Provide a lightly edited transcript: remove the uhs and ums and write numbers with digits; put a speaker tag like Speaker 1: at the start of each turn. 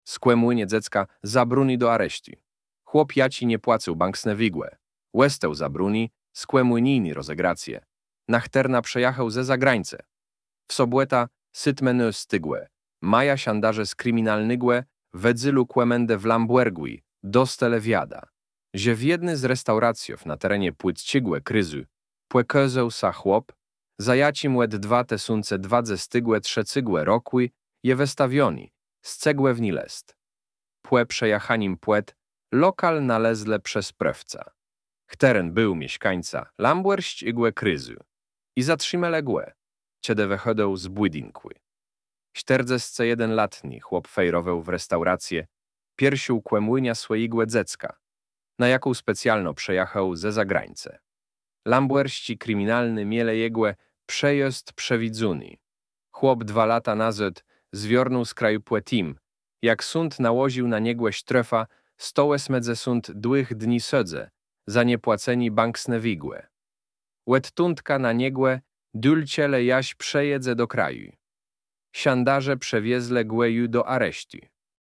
Speaker 1: Skłemłynie dziecka zabruni do aresztu. Chłop jaci nie płacił banksne wigłe. Łesteł zabruni, skłemłynijni rozegracje. Nachterna przejechał ze zagrańce. W sobłeta sytmeny stygłe. Maja siandarze z kryminalnygłe wedzylu kłemendę w Lambuergui, dostele wiada. Że w jedny z restauracjów na terenie płytcigłe kryzu, płekezeł sa chłop, zajacim łed 2002 stygłe trzecygłe rokły, je westawioni, z cegłe w nilest. Płe przejachanim płet, lokal nalezle przez prewca. Chteren był mieszkańca Lambuerść igłe kryzu. I zatrzymele głę, ciede wychodzą z budynkły. 41-letni chłop fejrował w restaurację, piersił kłemłynia swojego dziecka, na jaką specjalno przejechał ze zagrańce. Lambuerści kryminalny miele jegłe przejazd przewidzuni. Chłop 2 lata nazad zwiornął z kraju Płetim, jak sąd nałożył na niegłe strefa, stołe smedze sąd 2 dni sodze, za niepłaceni banksne wigłe. Łettuntka na niegłe, dulciele jaś przejedze do kraju. Siandarze przewiezle głeju do aresztu.